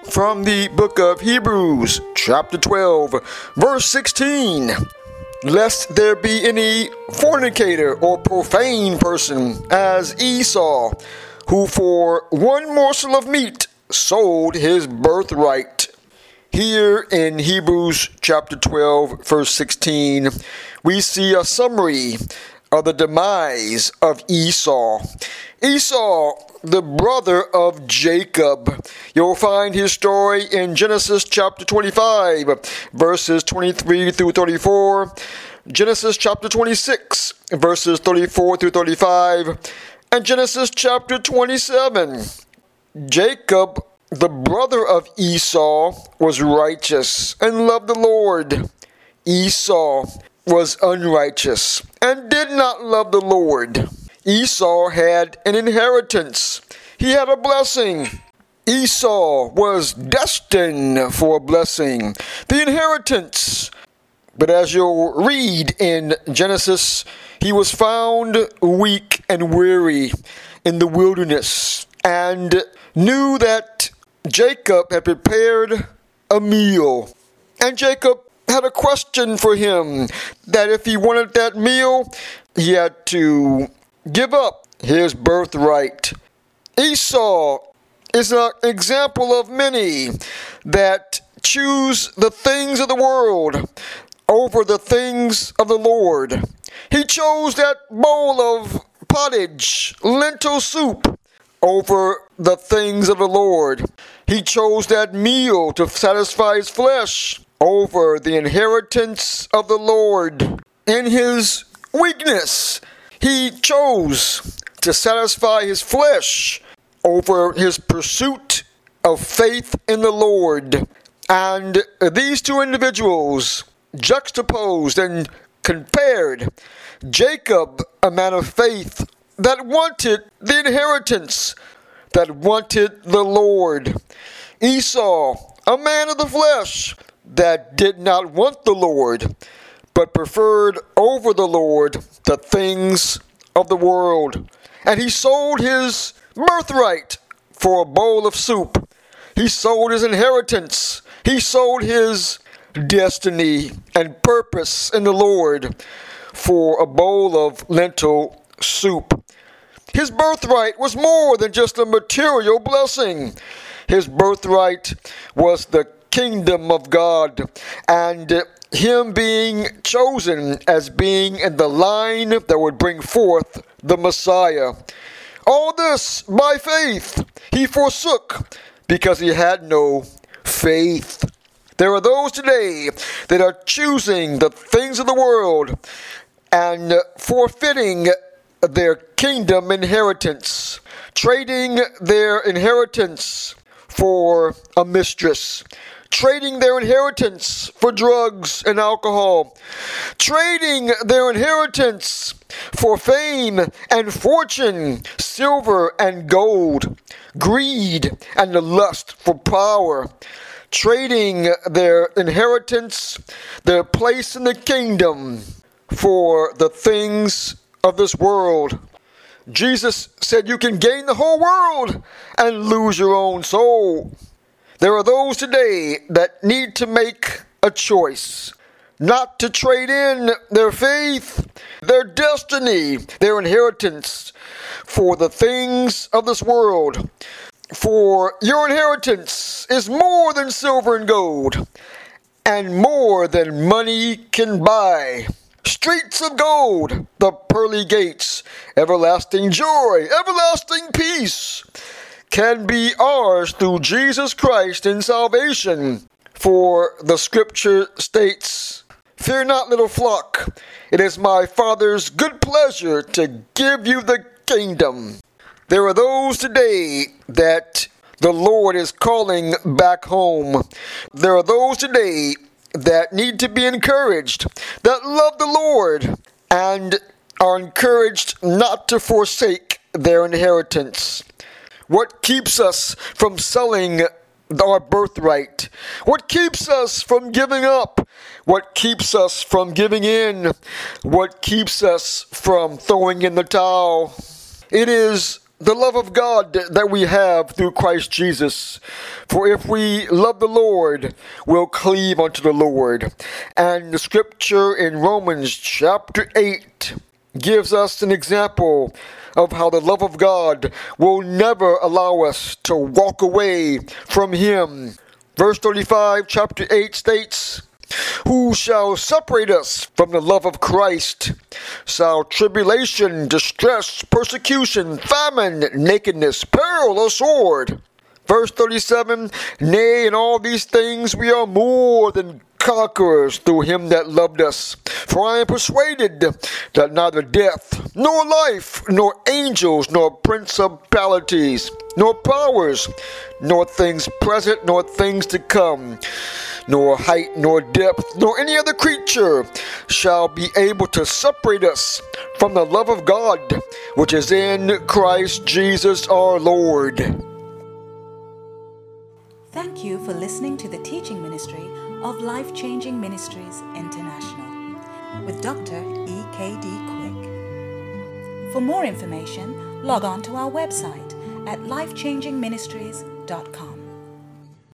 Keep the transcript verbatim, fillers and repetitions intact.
From the book of Hebrews, chapter twelve, verse sixteen. Lest there be any fornicator or profane person as Esau, who for one morsel of meat sold his birthright. Here in Hebrews chapter twelve, verse sixteen, we see a summary of the demise of Esau. Esau, the brother of Jacob. You'll find his story in Genesis chapter twenty-five, verses twenty-three through thirty-four, Genesis chapter twenty-six, verses thirty-four through thirty-five, and Genesis chapter twenty-seven. Jacob, the brother of Esau, was righteous and loved the Lord. Esau was unrighteous and did not love the Lord. Esau had an inheritance. He had a blessing. Esau was destined for a blessing, the inheritance. But as you'll read in Genesis, he was found weak and weary in the wilderness and knew that Jacob had prepared a meal. And Jacob had a question for him, that if he wanted that meal, he had to give up his birthright. Esau is an example of many that choose the things of the world over the things of the Lord. He chose that bowl of pottage, lentil soup, over the things of the Lord. He chose that meal to satisfy his flesh over the inheritance of the Lord. In his weakness, he chose to satisfy his flesh over his pursuit of faith in the Lord. And these two individuals juxtaposed and compared. Jacob, a man of faith that wanted the inheritance, that wanted the Lord. Esau, a man of the flesh that did not want the Lord, but preferred over the Lord the things of the world. And he sold his birthright for a bowl of soup. He sold his inheritance. He sold his destiny and purpose in the Lord for a bowl of lentil soup. His birthright was more than just a material blessing. His birthright was the kingdom of God, and him being chosen as being in the line that would bring forth the Messiah. All this by faith he forsook because he had no faith. There are those today that are choosing the things of the world and forfeiting their kingdom inheritance, trading their inheritance for a mistress, trading their inheritance for drugs and alcohol, trading their inheritance for fame and fortune, silver and gold, greed and the lust for power, trading their inheritance, their place in the kingdom, for the things of this world. Jesus said you can gain the whole world and lose your own soul. There are those today that need to make a choice, not to trade in their faith, their destiny, their inheritance for the things of this world. For your inheritance is more than silver and gold, and more than money can buy. Streets of gold, the pearly gates, everlasting joy, everlasting peace can be ours through Jesus Christ in salvation. For the scripture states, "Fear not, little flock, it is my Father's good pleasure to give you the kingdom." There are those today that the Lord is calling back home. There are those today that need to be encouraged, that love the Lord, and are encouraged not to forsake their inheritance. What keeps us from selling our birthright? What keeps us from giving up? What keeps us from giving in? What keeps us from throwing in the towel? It is the love of God that we have through Christ Jesus. For if we love the Lord, we'll cleave unto the Lord. And the scripture in Romans chapter eight gives us an example of how the love of God will never allow us to walk away from Him. Verse thirty-five, chapter eight states, "Who shall separate us from the love of Christ? Shall tribulation, distress, persecution, famine, nakedness, peril, or sword?" Verse thirty-seven, "Nay, in all these things we are more than conquerors through Him that loved us. For I am persuaded that neither death, nor life, nor angels, nor principalities, nor powers, nor things present, nor things to come, nor height, nor depth, nor any other creature shall be able to separate us from the love of God, which is in Christ Jesus our Lord." Thank you for listening to the teaching ministry of Life Changing Ministries International with Doctor E K D Quick. For more information, log on to our website at life changing ministries dot com.